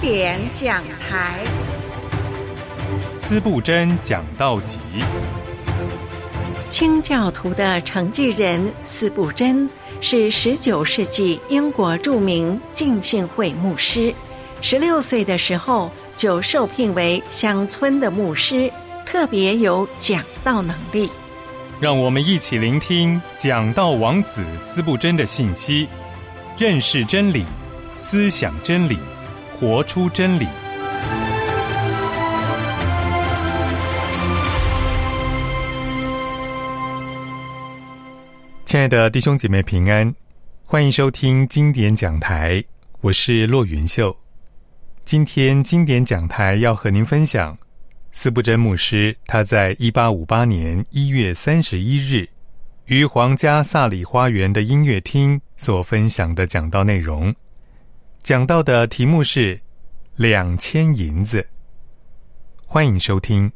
典讲台， 司布真讲道集。 清教徒的承继人司布真是19世纪英国著名浸信会牧师，16岁的时候就受聘为乡村的牧师，特别有讲道能力。 让我们一起聆听讲道王子司布真的信息，认识真理，思想真理，活出真理。亲爱的弟兄姐妹平安，欢迎收听经典讲台，我是骆云秀。今天经典讲台要和您分享司布真牧师他在1858年1月31日于皇家萨里花园的音乐厅所分享的讲道内容。讲道的题目是2000银子。欢迎收听。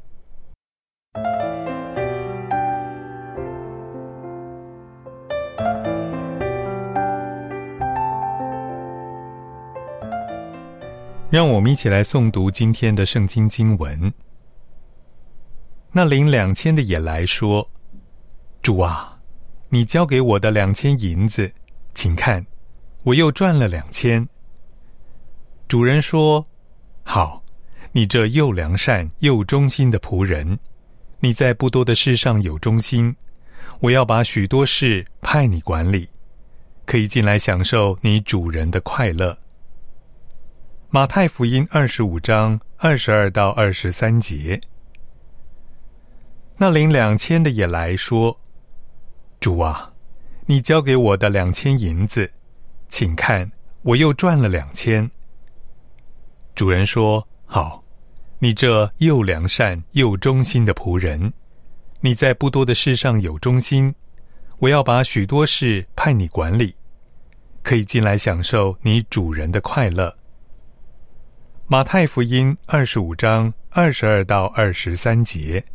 让我们一起来诵读今天的圣经经文。那领2000的也来说，主啊，你交给我的2000银子，请看，我又赚了2000。主人说，好，你这又良善又忠心的仆人，你在不多的事上有忠心，我要把许多事派你管理，可以进来享受你主人的快乐。马太福音25章22到23节。那领2000的也来说，主啊，你交给我的2000银子，请看，我又赚了2000。主人说，好，你这又良善又忠心的仆人，你在不多的事上有忠心，我要把许多事派你管理，可以进来享受你主人的快乐。马太福音25章22到23节。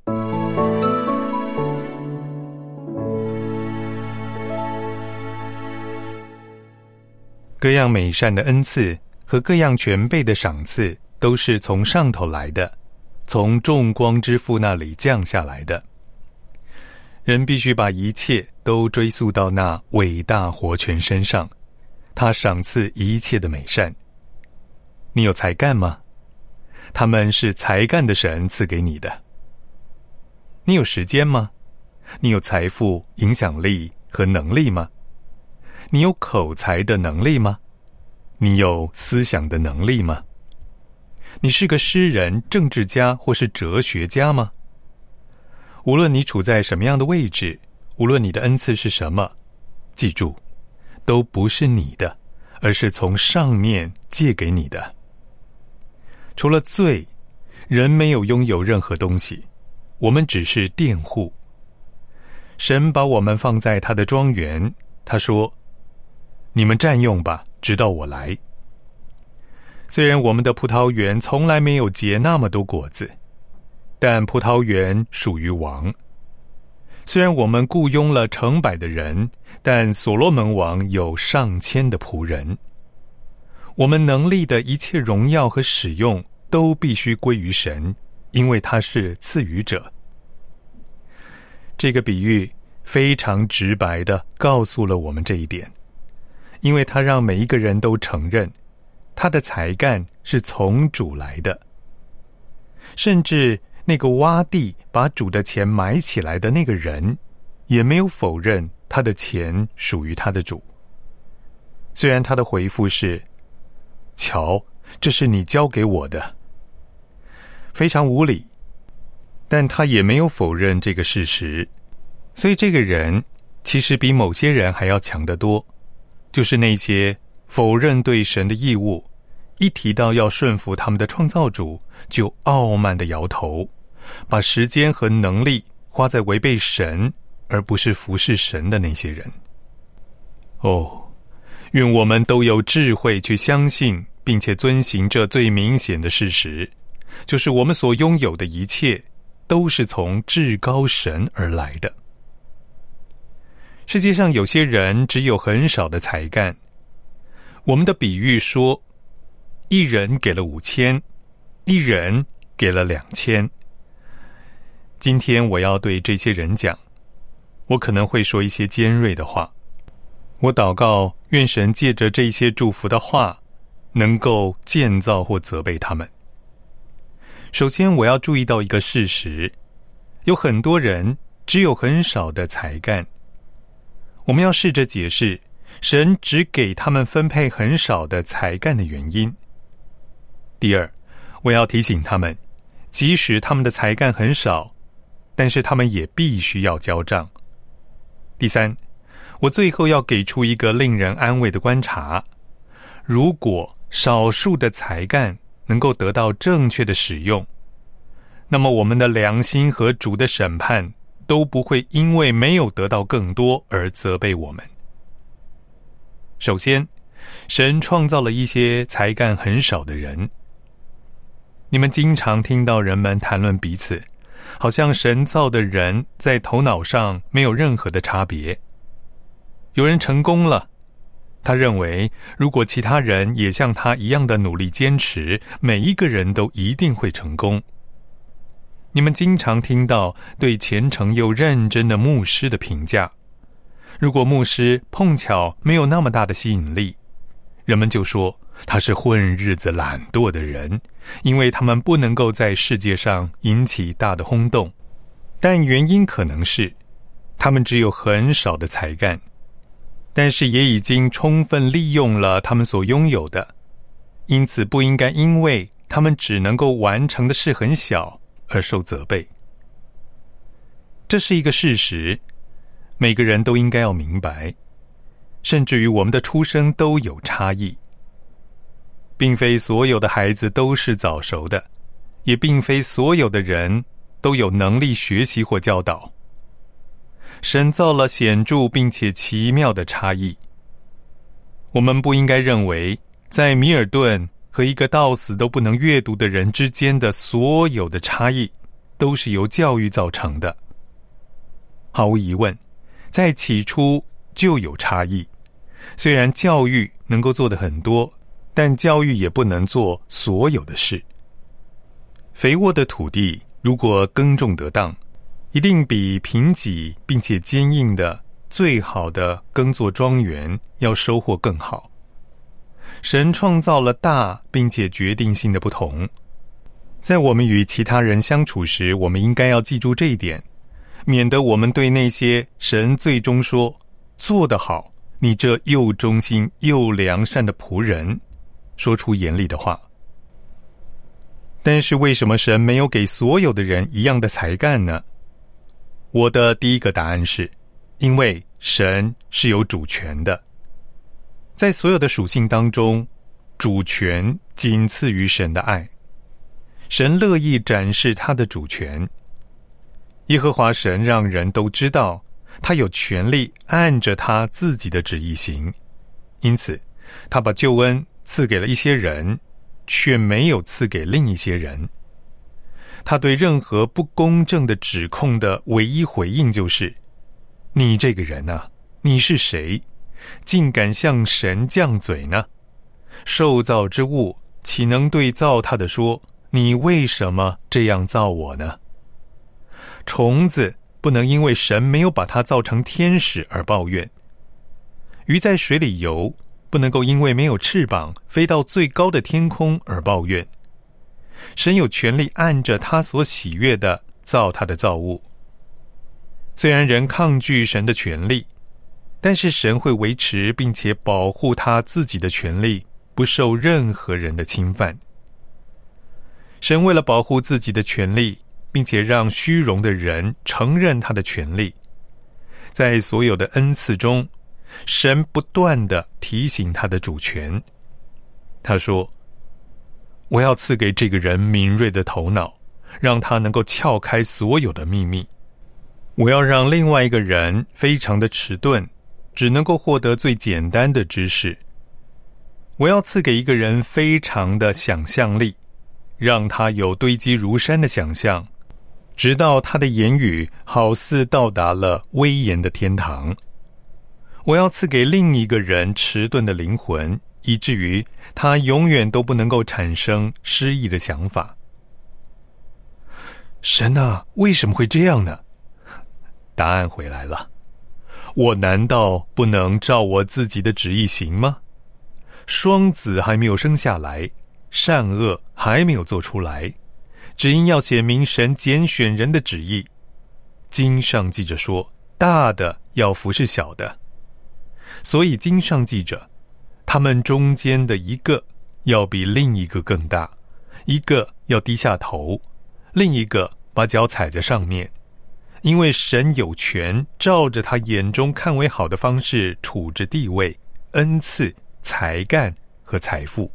各样美善的恩赐和各样全备的赏赐，都是从上头来的，从众光之父那里降下来的。人必须把一切都追溯到那伟大活泉身上，他赏赐一切的美善。你有才干吗？他们是才干的神赐给你的。你有时间吗？你有财富、影响力和能力吗？你有口才的能力吗？你有思想的能力吗？你是个诗人、政治家或是哲学家吗？无论你处在什么样的位置，无论你的恩赐是什么，记住，都不是你的，而是从上面借给你的。除了罪，人没有拥有任何东西，我们只是佃户。神把我们放在他的庄园，他说，你们占用吧，直到我来。虽然我们的葡萄园从来没有结那么多果子，但葡萄园属于王。虽然我们雇佣了成百的人，但所罗门王有上千的仆人。我们能力的一切荣耀和使用都必须归于神，因为他是赐予者。这个比喻非常直白地告诉了我们这一点，因为他让每一个人都承认他的才干是从主来的。甚至那个挖地把主的钱埋起来的那个人，也没有否认他的钱属于他的主。虽然他的回复是，瞧，这是你交给我的，非常无理，但他也没有否认这个事实。所以这个人其实比某些人还要强得多，就是那些否认对神的义务，一提到要顺服他们的创造主，就傲慢地摇头，把时间和能力花在违背神而不是服侍神的那些人。愿我们都有智慧去相信并且遵行这最明显的事实，就是我们所拥有的一切都是从至高神而来的。世界上有些人只有很少的才干，我们的比喻说， 一人给了5000，一人给了2000。今天我要对这些人讲，我可能会说一些尖锐的话。我祷告，愿神借着这些祝福的话，能够建造或责备他们。首先，我要注意到一个事实，有很多人只有很少的才干。我们要试着解释神只给他们分配很少的才干的原因。第二，我要提醒他们，即使他们的才干很少，但是他们也必须要交账。第三，我最后要给出一个令人安慰的观察，如果少数的才干能够得到正确的使用，那么我们的良心和主的审判都不会因为没有得到更多而责备我们。首先，神创造了一些才干很少的人。你们经常听到人们谈论彼此，好像神造的人在头脑上没有任何的差别。有人成功了，他认为如果其他人也像他一样的努力坚持，每一个人都一定会成功。你们经常听到对虔诚又认真的牧师的评价，如果牧师碰巧没有那么大的吸引力，人们就说他是混日子懒惰的人，因为他们不能够在世界上引起大的轰动。但原因可能是他们只有很少的才干，但是也已经充分利用了他们所拥有的，因此不应该因为他们只能够完成的事很小而受责备。这是一个事实，每个人都应该要明白，甚至于我们的出生都有差异。并非所有的孩子都是早熟的，也并非所有的人都有能力学习或教导。神造了显著并且奇妙的差异。我们不应该认为在米尔顿和一个到死都不能阅读的人之间的所有的差异都是由教育造成的。毫无疑问，在起初就有差异。虽然教育能够做得很多，但教育也不能做所有的事。肥沃的土地如果耕种得当，一定比贫瘠并且坚硬的最好的耕作庄园要收获更好。神创造了大并且决定性的不同。在我们与其他人相处时，我们应该要记住这一点，免得我们对那些神最终说做得好，你这又忠心又良善的仆人，说出严厉的话。但是为什么神没有给所有的人一样的才干呢？我的第一个答案是，因为神是有主权的。在所有的属性当中，主权仅次于神的爱。神乐意展示他的主权。耶和华神让人都知道，他有权利按着他自己的旨意行。因此，他把救恩赐给了一些人，却没有赐给另一些人。他对任何不公正的指控的唯一回应就是：你这个人啊，你是谁，竟敢向神犟嘴呢？受造之物岂能对造他的说，你为什么这样造我呢？虫子不能因为神没有把它造成天使而抱怨。鱼在水里游，不能够因为没有翅膀飞到最高的天空而抱怨。神有权利按着他所喜悦的造他的造物。虽然人抗拒神的权利，但是神会维持并且保护他自己的权利，不受任何人的侵犯。神为了保护自己的权利，并且让虚荣的人承认他的权利，在所有的恩赐中，神不断地提醒他的主权。他说，我要赐给这个人敏锐的头脑，让他能够撬开所有的秘密。我要让另外一个人非常的迟钝，只能够获得最简单的知识。我要赐给一个人非常的想象力，让他有堆积如山的想象，直到他的言语好似到达了威严的天堂。我要赐给另一个人迟钝的灵魂， 以至于他永远都不能够产生诗意的想法。神啊，为什么会这样呢？答案回来了，我难道不能照我自己的旨意行吗？双子还没有生下来，善恶还没有做出来，只因要显明神拣选人的旨意。经上记着说，大的要服侍小的，所以经上记着，他们中间的一个要比另一个更大，一个要低下头，另一个把脚踩在上面，因为神有权照着他眼中看为好的方式处置地位、恩赐、才干和财富。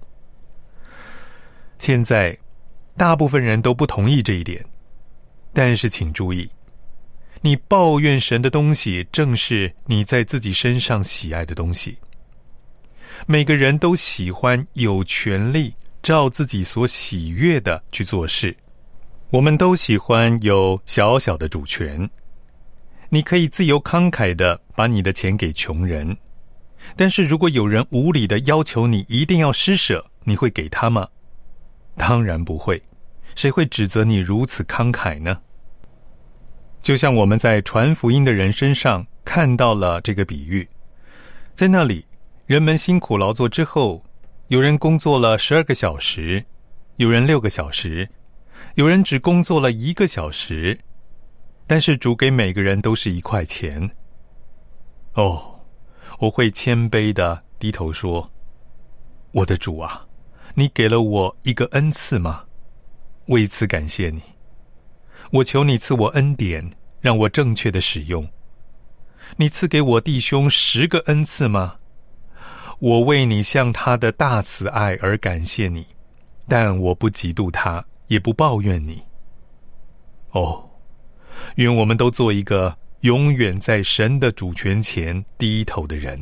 现在大部分人都不同意这一点，但是请注意，你抱怨神的东西正是你在自己身上喜爱的东西。每个人都喜欢有权利照自己所喜悦的去做事，我们都喜欢有小小的主权。你可以自由慷慨地把你的钱给穷人，但是如果有人无理地要求你一定要施舍，你会给他吗？当然不会，谁会指责你如此慷慨呢？就像我们在传福音的人身上看到了这个比喻，在那里人们辛苦劳作之后，有人工作了12个小时，有人6个小时，有人只工作了1个小时，但是主给每个人都是1块钱。哦，我会谦卑地低头说，我的主啊，你给了我一个恩赐吗？为此感谢你。我求你赐我恩典，让我正确的使用。你赐给我弟兄10个恩赐吗？我为你向他的大慈爱而感谢你，但我不嫉妒他，也不抱怨你。哦，愿我们都做一个永远在神的主权前低头的人。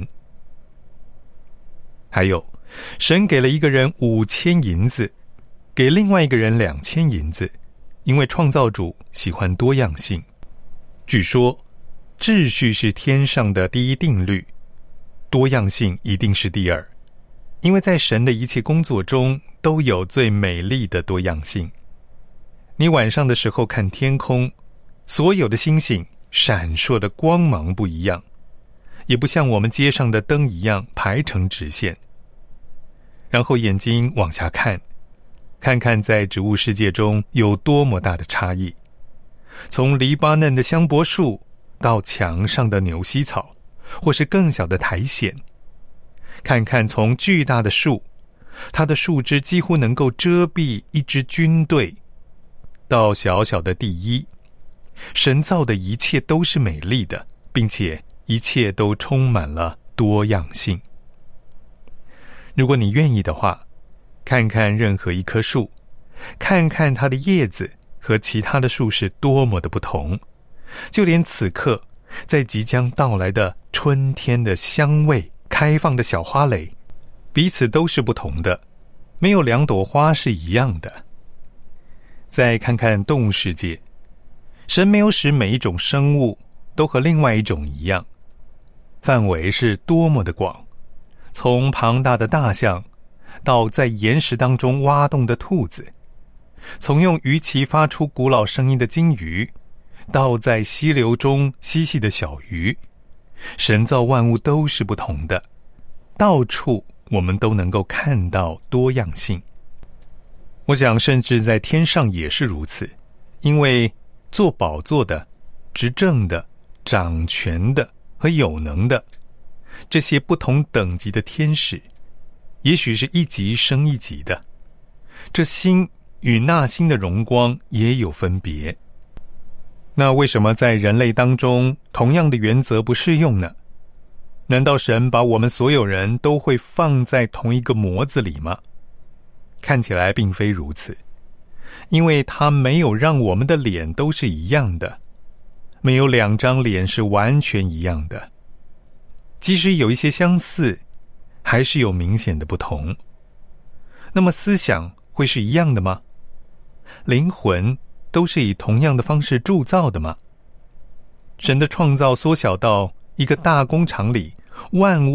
还有，神给了一个人5000银子，给另外一个人2000银子，因为创造主喜欢多样性。据说秩序是天上的第一定律，多样性一定是第二，因为在神的一切工作中都有最美丽的多样性。你晚上的时候看天空，所有的星星闪烁的光芒不一样，也不像我们街上的灯一样排成直线。然后眼睛往下看，看看在植物世界中有多么大的差异，从黎巴嫩的香柏树到墙上的牛膝草，或是更小的苔藓。看看从巨大的树，它的树枝几乎能够遮蔽一支军队，到小小的地衣。神造的一切都是美丽的，并且一切都充满了多样性。如果你愿意的话，看看任何一棵树，看看它的叶子和其他的树是多么的不同，就连此刻在即将到来的春天的香味开放的小花蕾，彼此都是不同的，没有2朵花是一样的。再看看动物世界，神没有使每一种生物都和另外一种一样，范围是多么的广，从庞大的大象到在岩石当中挖洞的兔子，从用鱼鳍发出古老声音的鲸鱼，到在溪流中嬉戏的小鱼。神造万物都是不同的，到处我们都能够看到多样性。我想甚至在天上也是如此，因为坐宝座的、执政的、掌权的和有能的，这些不同等级的天使，也许是一级升一级的，这星与那星的荣光也有分别。那为什么在人类当中同样的原则不适用呢？难道神把我们所有人都会放在同一个模子里吗？看起来并非如此，因为他没有让我们的脸都是一样的，没有2张脸是完全一样的。即使有一些相似，还是有明显的不同。那么思想会是一样的吗？灵魂都是以同样的方式铸造的吗？神的创造缩小到一个大工厂里，万物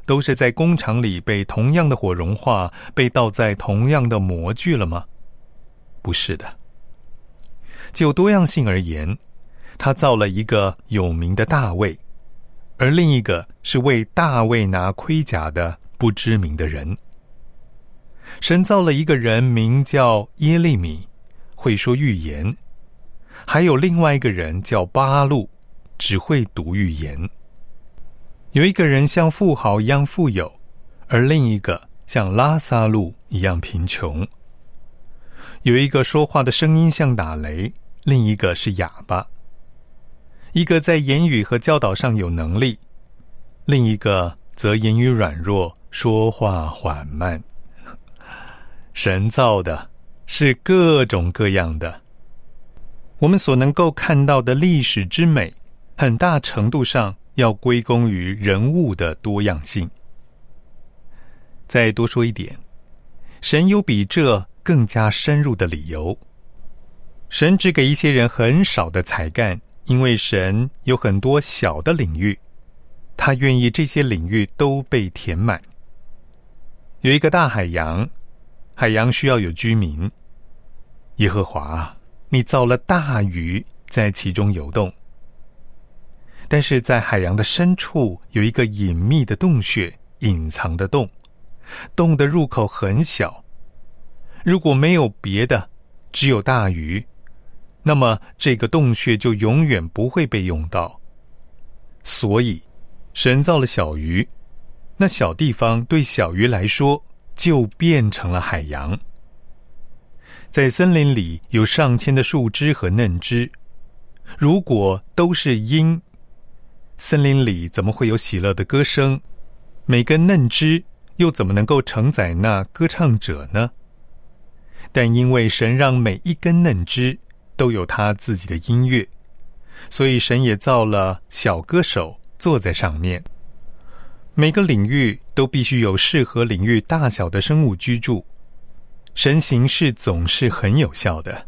都是在工厂里被同样的火融化，被倒在同样的模具了吗？不是的。就多样性而言，他造了一个有名的大卫，而另一个是为大卫拿盔甲的不知名的人。神造了一个人名叫耶利米，会说预言，还有另外一个人叫巴路，只会读预言。有一个人像富豪一样富有，而另一个像拉撒路一样贫穷。有一个说话的声音像打雷，另一个是哑巴。一个在言语和教导上有能力，另一个则言语软弱，说话缓慢。神造的是各种各样的。我们所能够看到的历史之美，很大程度上要归功于人物的多样性。再多说一点，神有比这更加深入的理由。神只给一些人很少的才干，因为神有很多小的领域，他愿意这些领域都被填满。有一个大海洋，海洋需要有居民。耶和华，你造了大鱼在其中游动。但是在海洋的深处有一个隐秘的洞穴，隐藏的洞，洞的入口很小。如果没有别的，只有大鱼，那么这个洞穴就永远不会被用到。所以神造了小鱼，那小地方对小鱼来说就变成了海洋。在森林里有上千的树枝和嫩枝，如果都是鹰，森林里怎么会有喜乐的歌声？每根嫩枝又怎么能够承载那歌唱者呢？但因为神让每一根嫩枝都有他自己的音乐，所以神也造了小歌手坐在上面。每个领域都必须有适合领域大小的生物居住。神行事总是很有效的。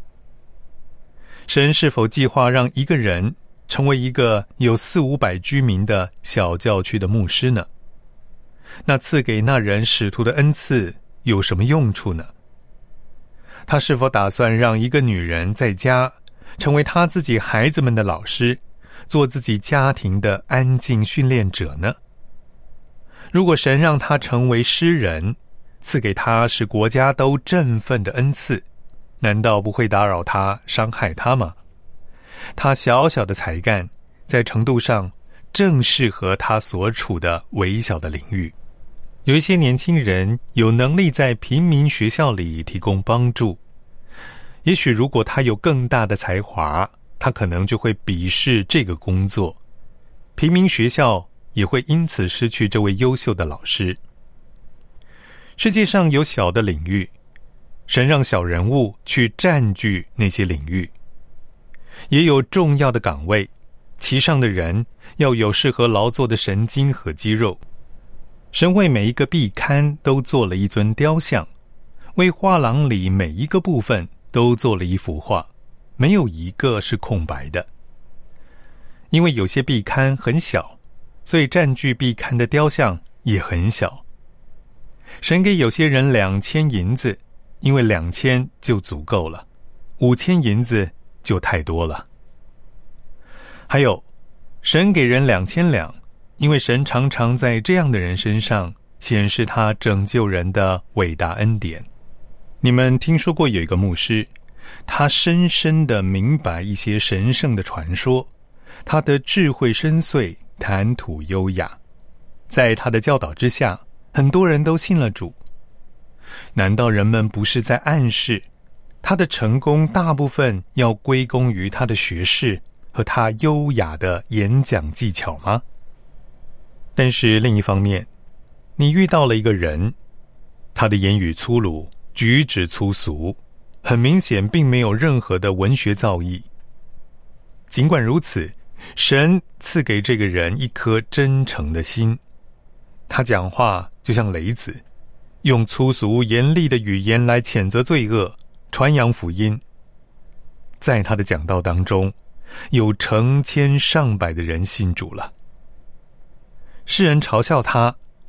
神是否计划让一个人成为一个有400-500居民的小教区的牧师呢？那赐给那人使徒的恩赐有什么用处呢？他是否打算让一个女人在家成为他自己孩子们的老师，做自己家庭的安静训练者呢？如果神让他成为诗人，赐给他使国家都振奋的恩赐，难道不会打扰他、伤害他吗？他小小的才干，在程度上正适合他所处的微小的领域。有一些年轻人有能力在平民学校里提供帮助，也许如果他有更大的才华，他可能就会鄙视这个工作，平民学校也会因此失去这位优秀的老师。世界上有小的领域，神让小人物去占据那些领域。也有重要的岗位，其上的人要有适合劳作的神经和肌肉。神为每一个壁龛都做了一尊雕像，为画廊里每一个部分都做了一幅画，没有一个是空白的。因为有些壁龛很小，所以占据壁龛的雕像也很小。神给有些人2000银子，因为2000就足够了，5000银子就太多了。还有，神给人2000两，因为神常常在这样的人身上显示他拯救人的伟大恩典。你们听说过有一个牧师，他深深地明白一些神圣的传说，他的智慧深邃，谈吐优雅，在他的教导之下，很多人都信了主。难道人们不是在暗示他的成功大部分要归功于他的学识和他优雅的演讲技巧吗？但是另一方面，你遇到了一个人，他的言语粗鲁，举止粗俗，很明显并没有任何的文学造诣。尽管如此，神赐给这个人一颗真诚的心，他讲话就像雷子，用粗俗严厉的语言来谴责罪恶，传扬福音。在他的讲道当中，有成千上百的人信主了。世人嘲笑他，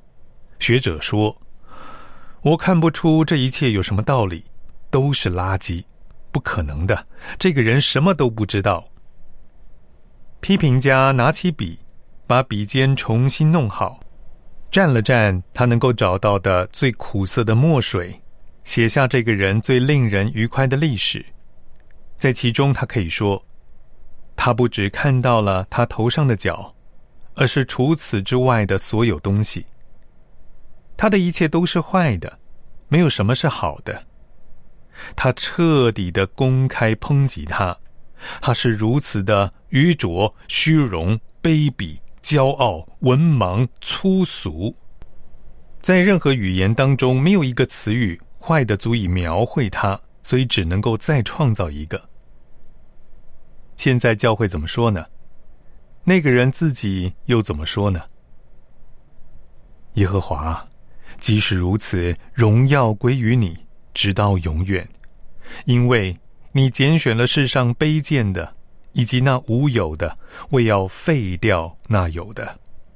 学者说，我看不出这一切有什么道理，都是垃圾，不可能的，这个人什么都不知道。批评家拿起笔，把笔尖重新弄好，蘸了蘸他能够找到的最苦涩的墨水，写下这个人最令人愉快的历史。在其中他可以说，他不只看到了他头上的角，而是除此之外的所有东西。他的一切都是坏的，没有什么是好的。他彻底的公开抨击他，他是如此的愚拙、虚荣、卑鄙、骄傲、文盲、粗俗，在任何语言当中没有一个词语坏的足以描绘他，所以只能够再创造一个。现在教会怎么说呢？那个人自己又怎么说呢？耶和华，即使如此，荣耀归于你，直到永远，因为你拣选了世上卑贱的，以及那无有的，为要废掉那有的。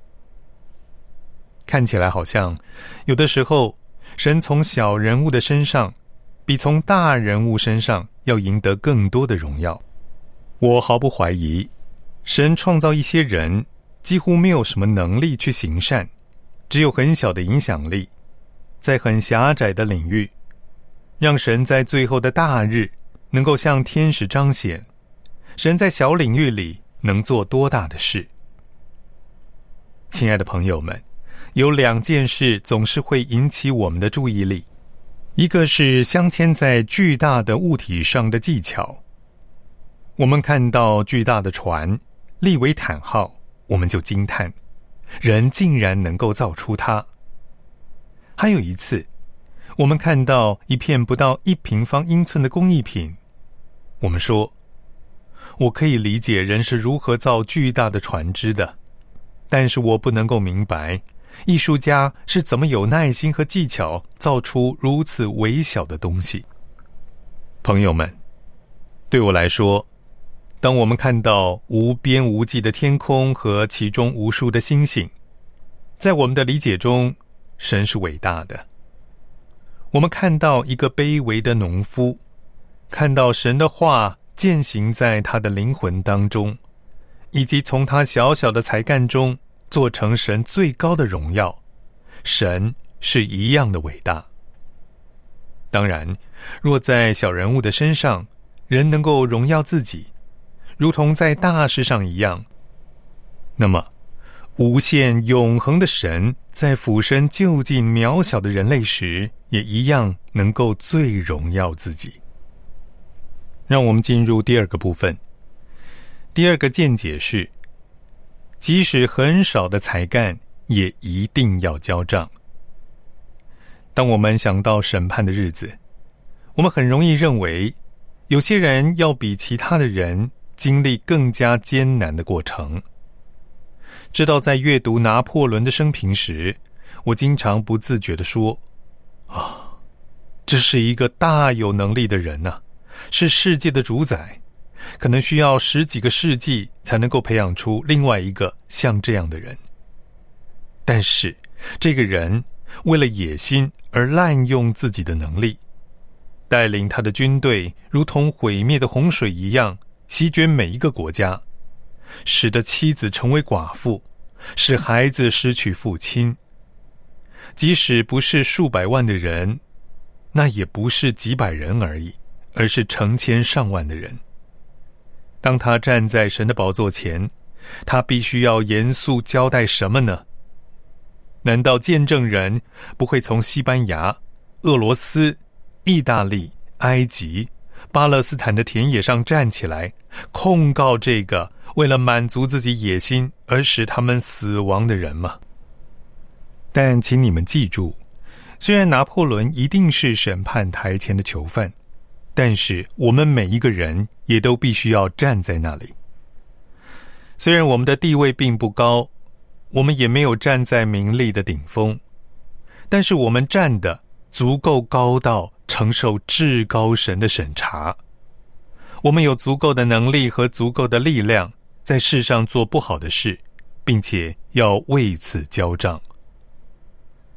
看起来好像有的时候，神从小人物的身上，比从大人物身上要赢得更多的荣耀。我毫不怀疑，神创造一些人，几乎没有什么能力去行善，只有很小的影响力，在很狭窄的领域，让神在最后的大日能够向天使彰显，神在小领域里能做多大的事。亲爱的朋友们，有两件事总是会引起我们的注意力，一个是镶嵌在巨大的物体上的技巧。我们看到巨大的船利维坦号，我们就惊叹，人竟然能够造出它。还有一次，我们看到一片不到1平方英寸的工艺品，我们说，我可以理解人是如何造巨大的船只的，但是我不能够明白艺术家是怎么有耐心和技巧造出如此微小的东西。朋友们，对我来说，当我们看到无边无际的天空和其中无数的星星，在我们的理解中，神是伟大的。我们看到一个卑微的农夫，看到神的话践行在他的灵魂当中，以及从他小小的才干中做成神最高的荣耀，神是一样的伟大。当然，若在小人物的身上，人能够荣耀自己，如同在大事上一样，那么无限永恒的神在俯身就近渺小的人类时，也一样能够最荣耀自己。让我们进入第二个部分。第二个见解是，即使很少的才干，也一定要交账。当我们想到审判的日子，我们很容易认为，有些人要比其他的人经历更加艰难的过程。直到在阅读拿破仑的生平时，我经常不自觉地说，这是一个大有能力的人啊，是世界的主宰，可能需要10几个世纪才能够培养出另外一个像这样的人。但是这个人为了野心而滥用自己的能力，带领他的军队如同毁灭的洪水一样席卷每一个国家，使得妻子成为寡妇，使孩子失去父亲。即使不是数百万的人，那也不是几百人而已，而是成千上万的人。当他站在神的宝座前，他必须要严肃交代什么呢？难道见证人不会从西班牙、俄罗斯、意大利、埃及、巴勒斯坦的田野上站起来，控告这个为了满足自己野心而使他们死亡的人吗？但请你们记住，虽然拿破仑一定是审判台前的囚犯，但是我们每一个人也都必须要站在那里。虽然我们的地位并不高，我们也没有站在名利的顶峰，但是我们站的足够高到承受至高神的审查。我们有足够的能力和足够的力量，在世上做不好的事，并且要为此交账。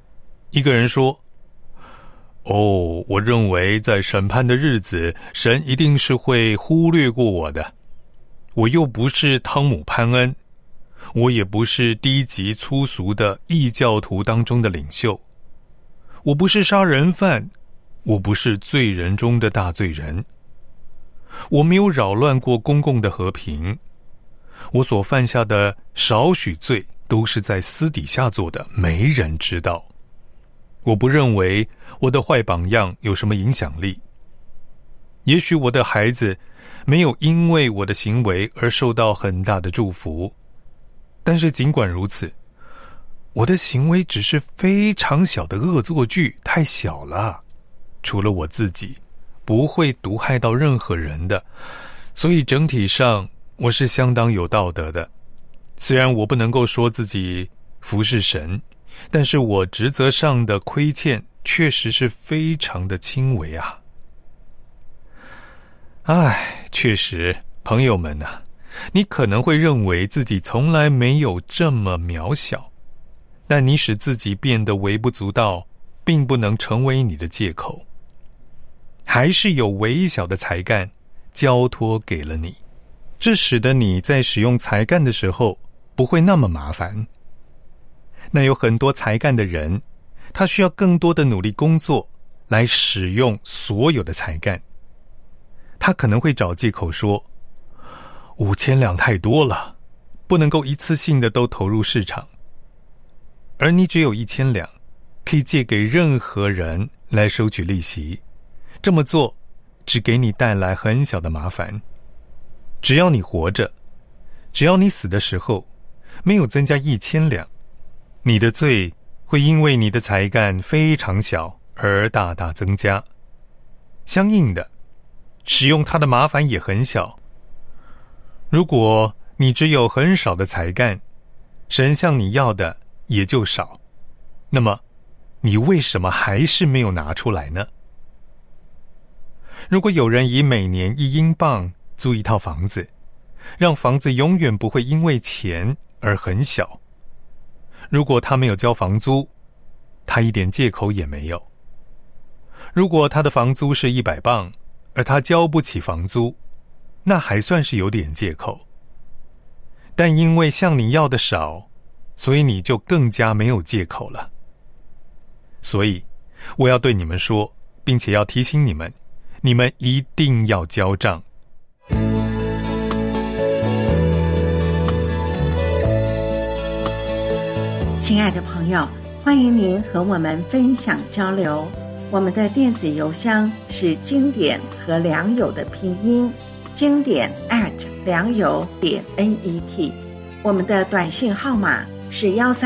一个人说：“哦，我认为在审判的日子，神一定是会忽略过我的。我又不是汤姆·潘恩，我也不是低级粗俗的异教徒当中的领袖，我不是杀人犯，我不是罪人中的大罪人，我没有扰乱过公共的和平，我所犯下的少许罪都是在私底下做的，没人知道。我不认为我的坏榜样有什么影响力。也许我的孩子没有因为我的行为而受到很大的祝福，但是尽管如此，我的行为只是非常小的恶作剧，太小了，除了我自己，不会毒害到任何人的，所以整体上我是相当有道德的。虽然我不能够说自己服侍神，但是我职责上的亏欠确实是非常的轻微啊。确实，朋友们啊，你可能会认为自己从来没有这么渺小，但你使自己变得微不足道，并不能成为你的借口。还是有微小的才干交托给了你，这使得你在使用才干的时候不会那么麻烦。那有很多才干的人，他需要更多的努力工作来使用所有的才干。他可能会找借口说，5000两太多了，不能够一次性的都投入市场。而你只有1000两，可以借给任何人来收取利息，这么做只给你带来很小的麻烦。只要你活着，只要你死的时候没有增加1000两，你的罪会因为你的才干非常小而大大增加。相应的，使用它的麻烦也很小。如果你只有很少的才干，神向你要的也就少，那么你为什么还是没有拿出来呢？如果有人以每年1英镑租一套房子，让房子永远不会因为钱而很小，如果他没有交房租，他一点借口也没有。如果他的房租是100镑，而他交不起房租，那还算是有点借口。但因为向你要的少，所以你就更加没有借口了。所以我要对你们说，并且要提醒你们，你们一定要交账。 亲爱的朋友，欢迎您和我们分享交流。我们的电子邮箱是经典和良友的拼音，经典良友.net。我们的短信号码是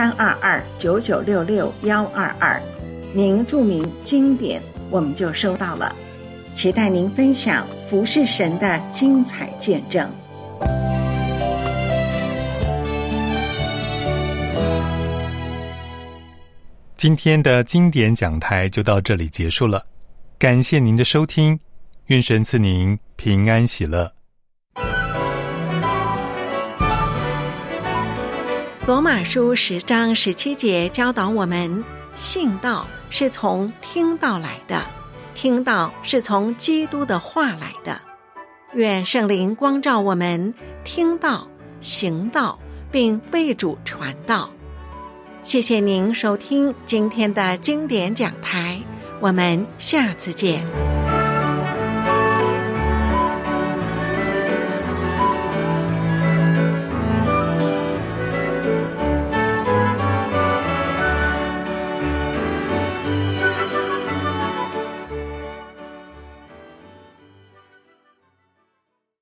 132299662122，您注明经典，我们就收到了。期待您分享服侍神的精彩见证。 今天的经典讲台就到这里结束了，感谢您的收听，愿神赐您平安喜乐。 罗马书10章17节教导我们，信道是从听道来的，听道是从基督的话来的。愿圣灵光照我们，听道、行道，并为主传道。谢谢您收听今天的经典讲台，我们下次见。